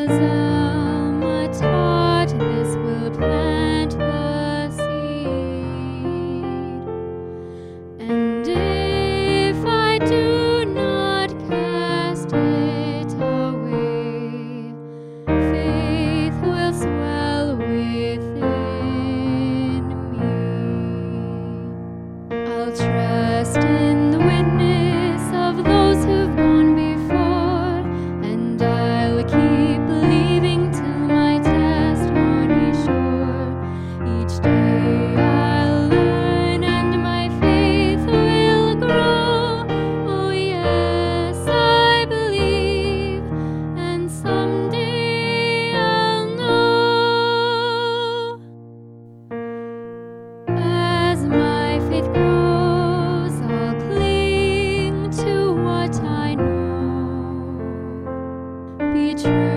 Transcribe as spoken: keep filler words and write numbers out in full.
As Alma taught, this will plant the seed. And if I do not cast it away, faith will swell within me. I'll trust in the witness of those who've gone before, and I'll keep believing till my testimony's sure. Each day I'll learn and my faith will grow. Oh yes, I believe, and someday I'll know. As my faith grows, I'll cling to what I know. Be true.